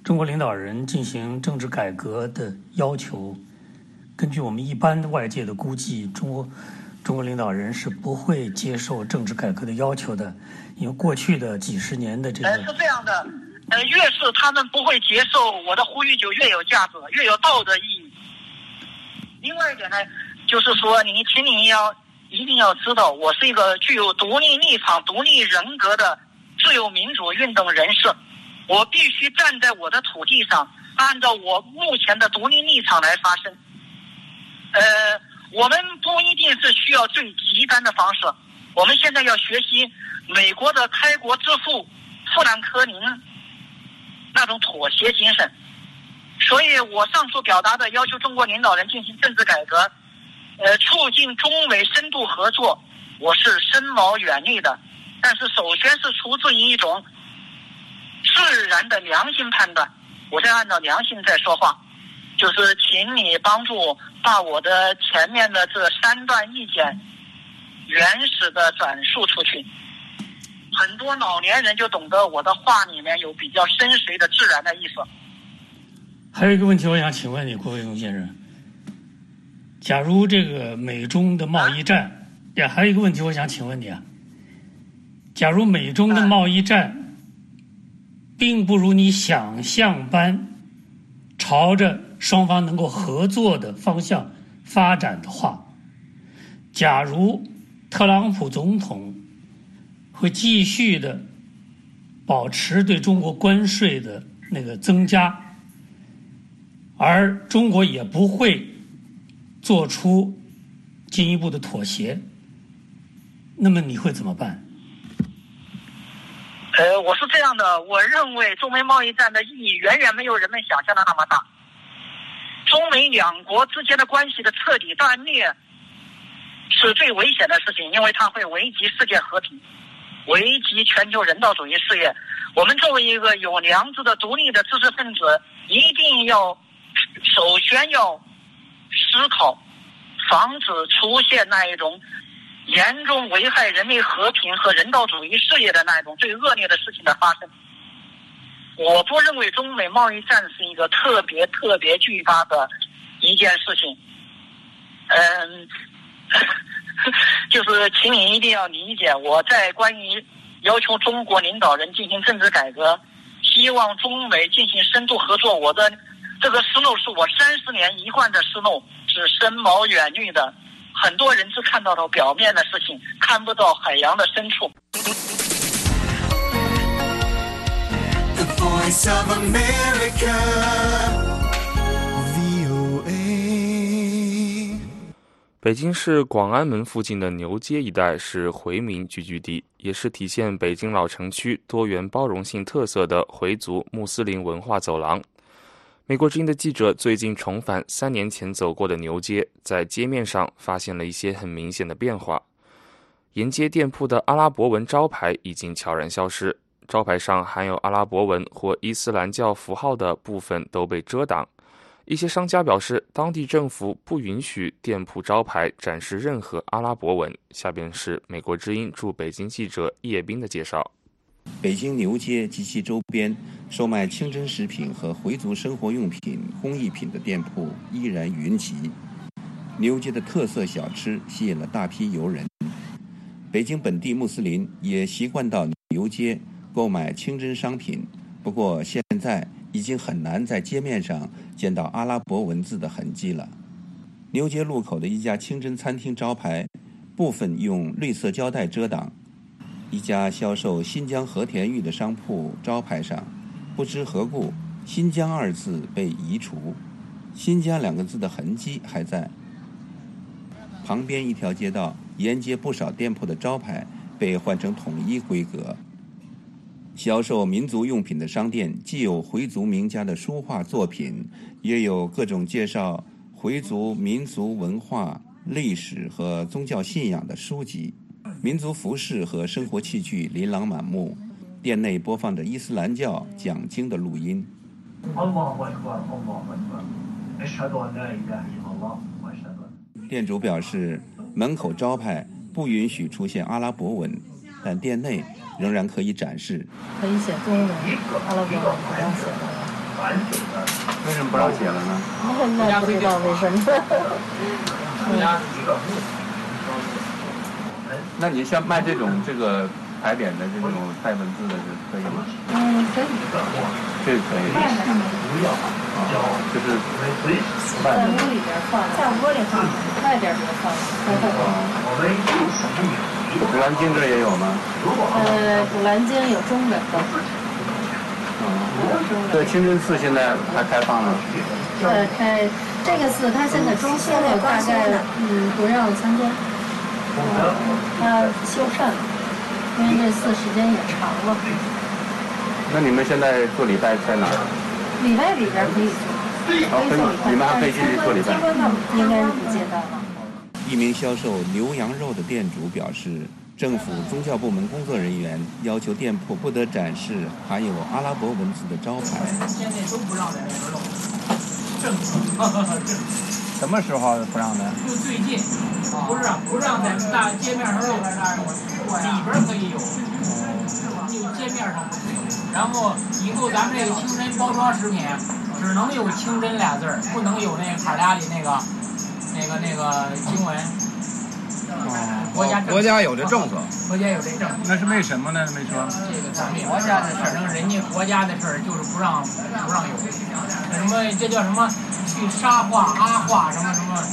中国领导人进行政治改革的要求，根据我们一般外界的估计，中国中国领导人是不会接受政治改革的要求的，因为过去的几十年的这个。 呃，是这样的，呃，越是他们不会接受我的呼吁，就越有价值，越有道德意义。另外一点呢，就是说你，请你要一定要知道，我是一个具有独立立场、独立人格的自由民主运动人士，我必须站在我的土地上，按照我目前的独立立场来发声。呃，我们不一定是需要最极端的方式，我们现在要学习美国的开国之父富兰克林那种妥协精神。所以我上述表达的要求中国领导人进行政治改革，呃，促进中美深度合作，我是深谋远虑的。但是首先是出自于一种自然的良心判断，我在按照良心在说话，就是请你帮助把我的前面的这三段意见原始的转述出去。很多老年人就懂得我的话里面有比较深邃的自然的意思。 还有一个问题，我想请问你，郭卫东先生，假如这个美中的贸易战，呀，还有一个问题，我想请问你啊，假如美中的贸易战并不如你想象般朝着双方能够合作的方向发展的话，假如特朗普总统会继续的保持对中国关税的那个增加，而中国也不会做出进一步的妥协，那么你会怎么办？ 呃，我是这样的，我认为中美贸易战的意义远远没有人们想象的那么大。中美两国之间的关系的彻底断裂是最危险的事情，因为它会危及世界和平，危及全球人道主义事业。我们作为一个有良知的独立的知识分子，一定要首先要思考，防止出现那一种严重危害人类和平和人道主义事业的那一种最恶劣的事情的发生。我不认为中美贸易战是一个特别特别巨大的一件事情。嗯，就是请你一定要理解，我在关于要求中国领导人进行政治改革，希望中美进行深度合作，我的这个思路是我三十年一贯的思路，是深谋远虑的。很多人只看到了表面的事情，看不到海洋的深处。 The Voice of America, V O A。 北京市广安门附近的牛街一带是回民聚居地，也是体现北京老城区多元包容性特色的回族穆斯林文化走廊。美国之音的记者最近重返三年前走过的牛街，在街面上发现了一些很明显的变化。沿街店铺的阿拉伯文招牌已经悄然消失，招牌上含有阿拉伯文或伊斯兰教符号的部分都被遮挡。一些商家表示，当地政府不允许店铺招牌展示任何阿拉伯文。下边是美国之音驻北京记者叶斌的介绍。 北京牛街及其周边售卖清真食品和回族生活用品、工艺品的店铺依然云集。牛街的特色小吃吸引了大批游人。北京本地穆斯林也习惯到牛街购买清真商品，不过现在已经很难在街面上见到阿拉伯文字的痕迹了。牛街路口的一家清真餐厅招牌部分用绿色胶带遮挡，一家销售新疆和田玉的商铺招牌上不知何故新疆二字被移除，新疆两个字的痕迹还在。旁边一条街道沿街不少店铺的招牌被换成统一规格。销售民族用品的商店既有回族名家的书画作品，也有各种介绍回族民族文化、历史和宗教信仰的书籍。民族服饰和生活器具琳琅满目，店内播放着伊斯兰教讲经的录音。店主表示，门口招牌不允许出现阿拉伯文，但店内仍然可以展示。 可以写中文，阿拉伯文不让写的。 为什么不让写了呢？ 那不知道为什么。 那你像卖这种这个牌匾的这种带文字的，是可以吗？ 嗯，可以。 这个可以。啊，就是在屋里边放，在屋里放，外边别放。 古兰经这也有吗？ 呃，古兰经有中文的。 对，清真寺现在还开放了。 呃，开这个寺它现在装修了，大概嗯不让参观。它修缮了，因为这寺时间也长了。 那你们现在做礼拜在哪儿？ 礼拜里边可以做，可以做礼拜， 你们还可以进去做礼拜。 参观到应该是不接待了。 一名销售牛羊肉的店主表示，政府宗教部门工作人员要求店铺不得展示含有阿拉伯文字的招牌。 现在都不让在那边露，政府什么时候不让的？ 就最近，不是不让在大街面上露，里边可以有，就街面上不可以。然后以后咱们这个清真包装食品只能有清真俩字儿，不能有那卡俩里那个那个那个经文。国家国家有这政策， 国家有这政策， 那是为什么呢？没说。 这个咱们国家的，反正人家国家的事儿就是不让不让有，什么这叫什么去沙化、阿化什么什么，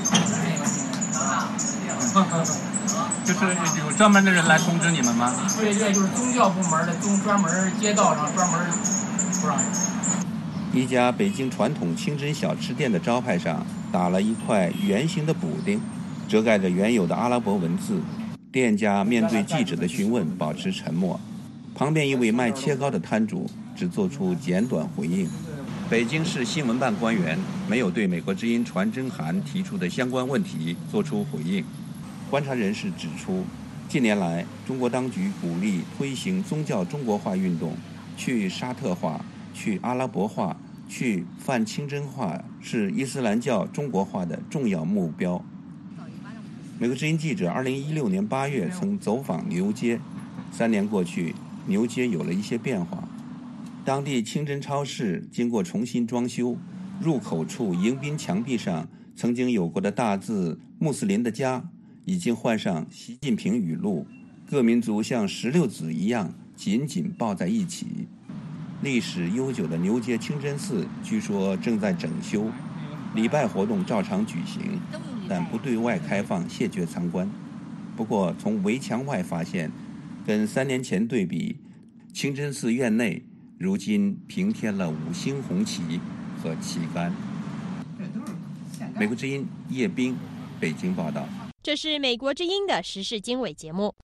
那个。 就是有专门的人来通知你们吗？ 对对，就是宗教部门的，宗专门街道上专门不让有。 一家北京传统清真小吃店的招牌上打了一块圆形的补丁，遮盖着原有的阿拉伯文字。店家面对记者的询问保持沉默，旁边一位卖切糕的摊主只做出简短回应。北京市新闻办官员没有对美国之音传真函提出的相关问题做出回应。观察人士指出，近年来中国当局鼓励推行宗教中国化运动，去沙特化、去阿拉伯化、去泛清真化是伊斯兰教中国化的重要目标。美国之音记者二零一六年八月曾走访牛街，三年过去，牛街有了一些变化。当地清真超市经过重新装修，入口处迎宾墙壁上曾经有过的大字“穆斯林的家”已经换上习近平语录，各民族像石榴籽一样紧紧抱在一起。历史悠久的牛街清真寺据说正在整修，礼拜活动照常举行，但不对外开放谢绝参观。不过从围墙外发现，跟三年前对比，清真寺院内如今平添了五星红旗和旗杆。美国之音叶冰，北京报道。 这是美国之音的时事经纬节目。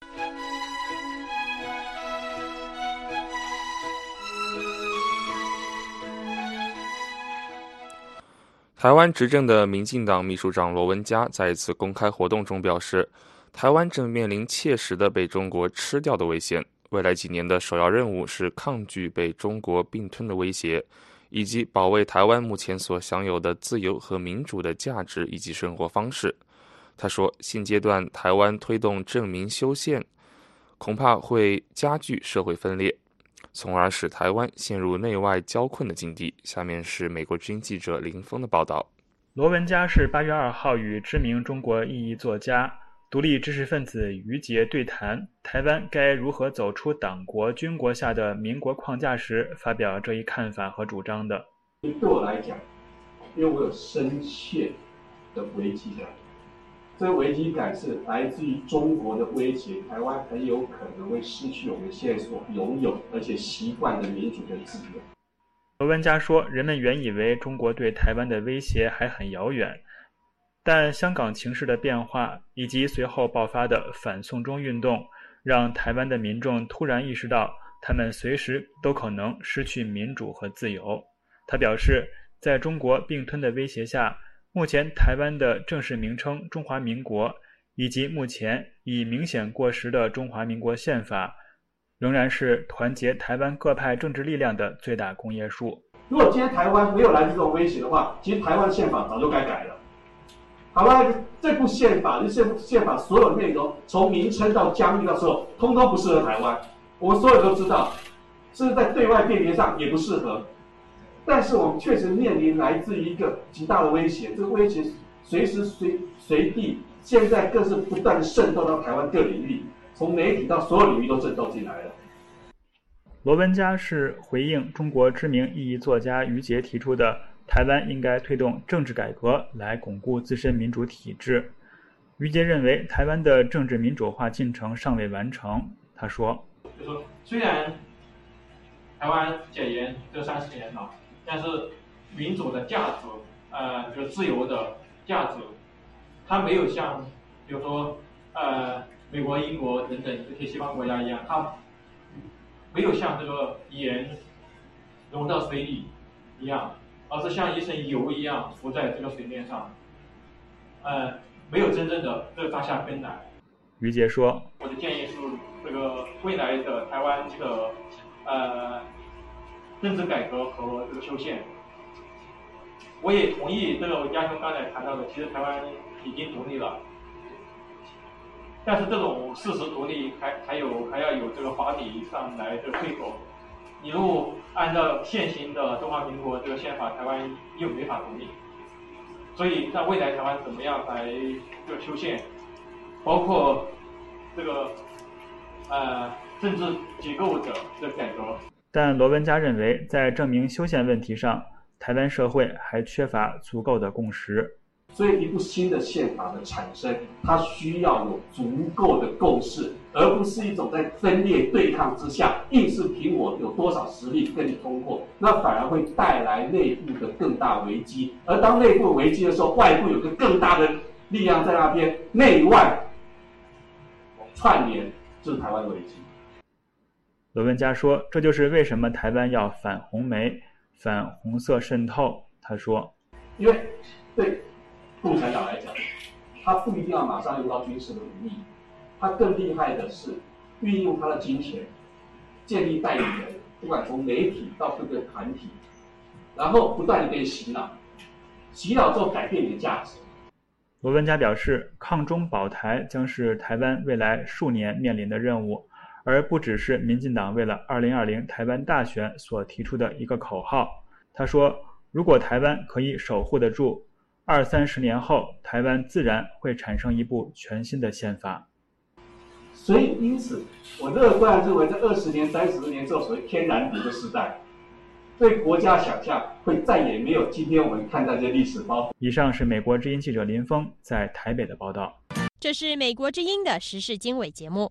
台湾执政的民进党秘书长罗文嘉在一次公开活动中表示，台湾正面临切实的被中国吃掉的危险，未来几年的首要任务是抗拒被中国并吞的威胁，以及保卫台湾目前所享有的自由和民主的价值以及生活方式。他说，现阶段台湾推动正名修宪，恐怕会加剧社会分裂，从而使台湾陷入内外交困的境地。下面是美国之音记者林峰的报道。 罗文嘉是八月二号与知名中国异议作家、独立知识分子于杰对谈台湾该如何走出党国军国下的民国框架时，发表这一看法和主张的。 对我来讲，因为我有深切的危机感，这个危机感是来自于中国的威胁，台湾很有可能会失去我们现在所拥有而且习惯的民主跟自由。 罗文嘉说，人们原以为中国对台湾的威胁还很遥远，但香港情势的变化以及随后爆发的反送中运动，让台湾的民众突然意识到他们随时都可能失去民主和自由。他表示，在中国并吞的威胁下，目前台湾的正式名称中华民国，以及目前已明显过时的中华民国宪法，仍然是团结台湾各派政治力量的最大公约数。 如果今天台湾没有来自这种威胁的话，其实台湾宪法早就该改了。台湾这部宪法，这部宪法所有内容，从名称到疆域到所有，通通不适合台湾。我们所有人都知道，甚至在对外辨别上也不适合。 但是我们确实面临来自于一个极大的威胁，这个威胁随时随随地，现在更是不断渗透到台湾各领域，从媒体到所有领域都渗透进来了。 罗文嘉是回应中国知名意义作家于杰提出的台湾应该推动政治改革来巩固自身民主体制。于杰认为台湾的政治民主化进程尚未完成。他说， 就说虽然台湾解严这三十年了，但是民主的价值，呃，就是自由的价值，它没有像比如说呃美国、英国等等这些西方国家一样，它没有像这个盐融到水里一样，而是像一层油一样浮在这个水面上，呃，没有真正的这个扎下根来。 于杰说， 我的建议是，这个未来的台湾的呃政治改革和这个修宪，我也同意这个嘉兄刚才谈到的，其实台湾已经独立了。但是这种事实独立还还有还要有这个法理上来的配合。你如果按照现行的中华民国这个宪法，台湾又没法独立。所以在未来台湾怎么样来这个修宪，包括这个呃政治结构的的改革。 但罗文嘉认为，在证明修宪问题上，台湾社会还缺乏足够的共识。 所以一部新的宪法的产生，它需要有足够的共识，而不是一种在分裂对抗之下，硬是凭我有多少实力跟你通过，那反而会带来内部的更大危机。而当内部危机的时候，外部有个更大的力量在那边，内外串联，就是台湾危机。 罗文嘉说，这就是为什么台湾要反红媒、反红色渗透。他说， 因为对共产党来讲，他不一定要马上用到军事的武力，他更厉害的是运用他的金钱，建立代理人，不管从媒体到各个团体，然后不断的给你洗脑，洗脑之后改变你的价值。 罗文嘉表示，抗中保台将是台湾未来数年面临的任务，而不只是民进党为了二零二零台湾大选所提出的一个口号。他说，如果台湾可以守护得住，二三十年后，台湾自然会产生一部全新的宪法。 所以，因此，我乐观认为，在二十年、三十年之后，所谓天然独的时代，对国家想象会再也没有今天我们看到这些历史包袱。 以上是美国之音记者林峰在台北的报道。 这是美国之音的时事经纬节目。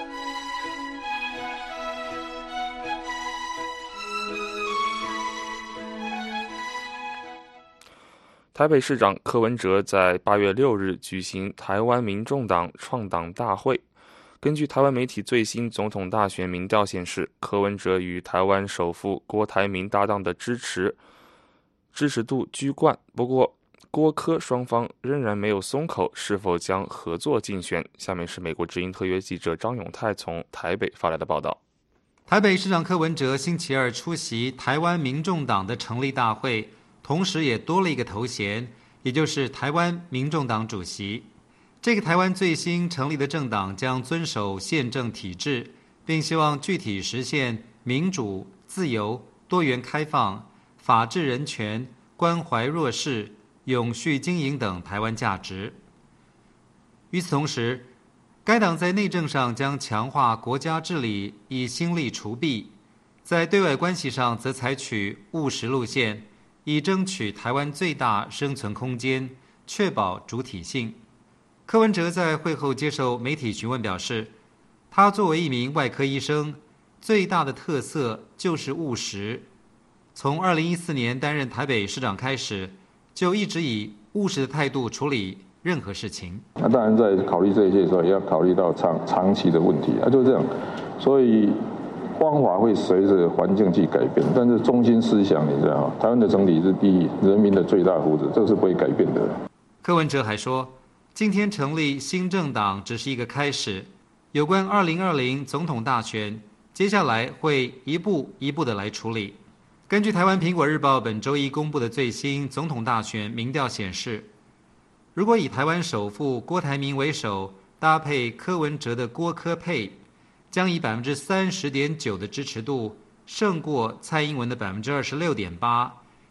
台北市长柯文哲在八月六日举行台湾民众党创党大会。根据台湾媒体最新总统大选民调显示，柯文哲与台湾首富郭台铭搭档的支持支持度居冠。不过，郭柯双方仍然没有松口，是否将合作竞选？下面是美国之音特约记者张永泰从台北发来的报道。 台北市长柯文哲星期二出席台湾民众党的成立大会，同时也多了一个头衔，也就是台湾民众党主席。这个台湾最新成立的政党将遵守宪政体制，并希望具体实现民主、自由、多元开放、法治人权、关怀弱势、永续经营等台湾价值。与此同时，该党在内政上将强化国家治理，以兴利除弊；在对外关系上则采取务实路线，以争取台湾最大生存空间，确保主体性。柯文哲在会后接受媒体询问表示，他作为一名外科医生，最大的特色就是务实。从二零一四年担任台北市长开始，就一直以务实的态度处理任何事情。 那当然在考虑这些的时候，也要考虑到长长期的问题啊，就是这样。所以方法会随着环境去改变，但是中心思想你知道，台湾的整体是第一，人民的最大福祉，这个是不会改变的。 柯文哲还说，今天成立新政党只是一个开始，有关二零二零总统大选，接下来会一步一步的来处理。根据台湾苹果日报本周一公布的最新总统大选民调显示，如果以台湾首富郭台铭为首，搭配柯文哲的郭柯配，将以百分之三十点九的支持度胜过蔡英文的百分之二十六点八，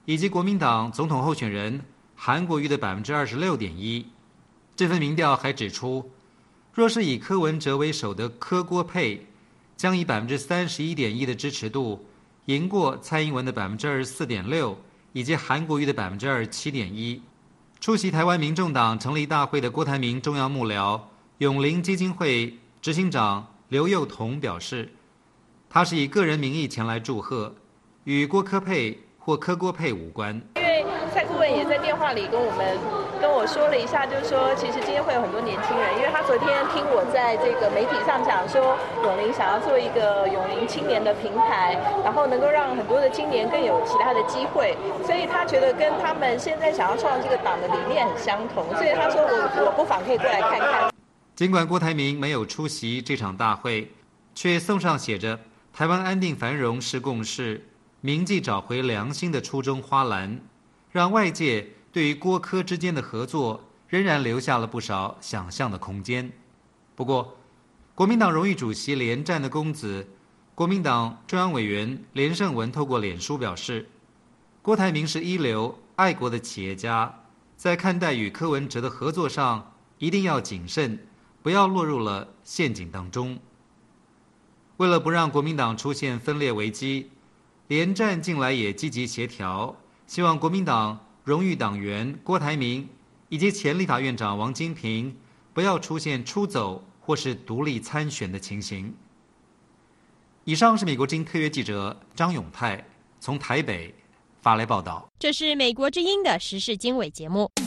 以及国民党总统候选人韩国瑜的 百分之二十六点一。 这份民调还指出，若是以柯文哲为首的柯郭配，将以 百分之三十一点一 的支持度赢过蔡英文的 百分之二十四点六 以及韩国瑜的 百分之二十七点一。 出席台湾民众党成立大会的郭台铭重要幕僚永龄基金会执行长刘幼彤表示，他是以个人名义前来祝贺，与郭柯配或柯郭配无关。 因为蔡顾问也在电话里跟我们跟我说了一下，就是说其实今天会有很多年轻人，因为他昨天听我在这个媒体上讲说，永龄想要做一个永龄青年的平台，然后能够让很多的青年更有其他的机会，所以他觉得跟他们现在想要创这个党的理念很相同，所以他说我我不妨可以过来看看。 尽管郭台铭没有出席这场大会，却送上写着“台湾安定繁荣是共识，铭记找回良心”的初衷花篮，让外界对于郭柯之间的合作仍然留下了不少想象的空间。不过，国民党荣誉主席连战的公子、国民党中央委员连胜文透过脸书表示，郭台铭是一流爱国的企业家，在看待与柯文哲的合作上一定要谨慎，不要落入了陷阱当中。为了不让国民党出现分裂危机，连战近来也积极协调，希望国民党荣誉党员郭台铭以及前立法院长王金平不要出现出走或是独立参选的情形。以上是美国之音特约记者张永泰从台北发来报道。 这是美国之音的时事经纬节目。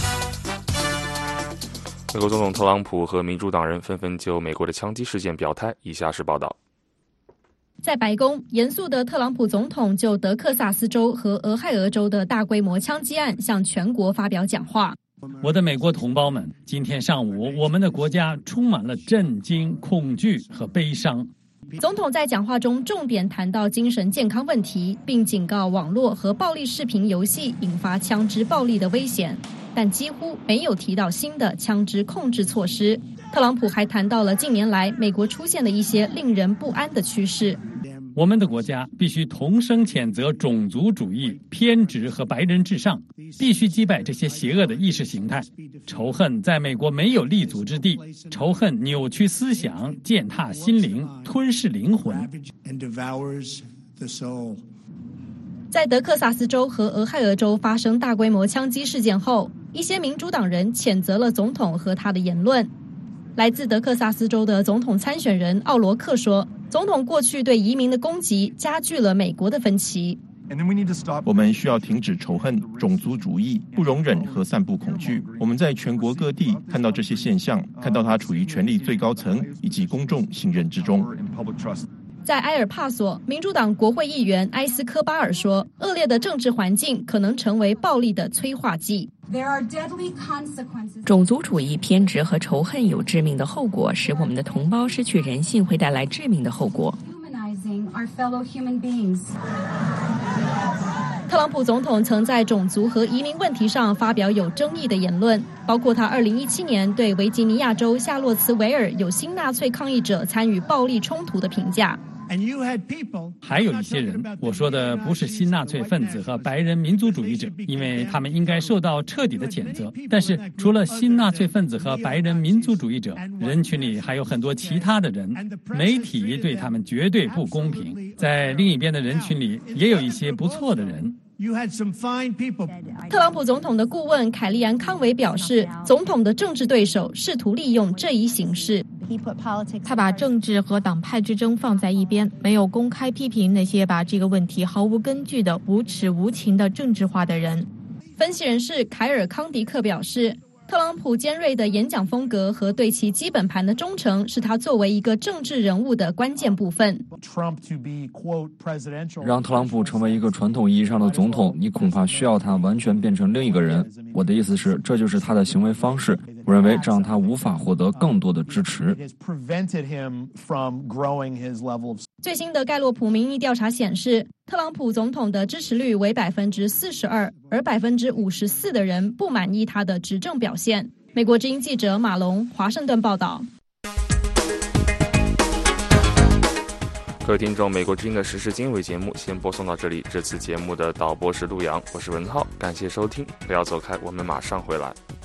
美国总统特朗普和民主党人纷纷就美国的枪击事件表态，以下是报道。 在白宫，严肃的特朗普总统就德克萨斯州和俄亥俄州的大规模枪击案向全国发表讲话。 我的美国同胞们，今天上午，我们的国家充满了震惊、恐惧和悲伤。 总统在讲话中重点谈到精神健康问题，并警告网络和暴力视频游戏引发枪支暴力的危险，但几乎没有提到新的枪支控制措施。特朗普还谈到了近年来美国出现的一些令人不安的趋势。 我们的国家必须同声谴责种族主义、偏执和白人至上，必须击败这些邪恶的意识形态。仇恨在美国没有立足之地，仇恨扭曲思想、践踏心灵、吞噬灵魂。 在德克萨斯州和俄亥俄州发生大规模枪击事件后，一些民主党人谴责了总统和他的言论。来自德克萨斯州的总统参选人奥罗克说，总统过去对移民的攻击加剧了美国的分歧。 我们需要停止仇恨、种族主义、不容忍和散布恐惧。我们在全国各地看到这些现象，看到它处于权力最高层以及公众信任之中。 在埃尔帕索，民主党国会议员埃斯科巴尔说，恶劣的政治环境可能成为暴力的催化剂。 种族主义、偏执和仇恨有致命的后果，使我们的同胞失去人性，会带来致命的后果。 特朗普总统曾在种族和移民问题上发表有争议的言论，包括他二零一七年对维吉尼亚州夏洛茨维尔有新纳粹抗议者参与暴力冲突的评价。 还有一些人，我说的不是新纳粹分子和白人民族主义者，因为他们应该受到彻底的谴责。但是除了新纳粹分子和白人民族主义者，人群里还有很多其他的人，媒体对他们绝对不公平。在另一边的人群里，也有一些不错的人。 特朗普总统的顾问凯利安·康维表示，总统的政治对手试图利用这一形势。 他把政治和党派之争放在一边，没有公开批评那些把这个问题毫无根据的无耻无情的政治化的人。 分析人士凯尔·康迪克表示，特朗普尖锐的演讲风格和对其基本盘的忠诚是他作为一个政治人物的关键部分。 让特朗普成为一个传统意义上的总统，你恐怕需要他完全变成另一个人。我的意思是，这就是他的行为方式。我认为这让他无法获得更多的支持。 最新的盖洛普民意调查显示，特朗普总统的支持率为百分之四十二，而百分之五十四的人不满意他的执政表现。美国之音记者马龙华盛顿报道。 各位听众，美国之音的时事经纬节目先播送到这里。这次节目的导播是陆阳，我是文浩，感谢收听，不要走开，我们马上回来。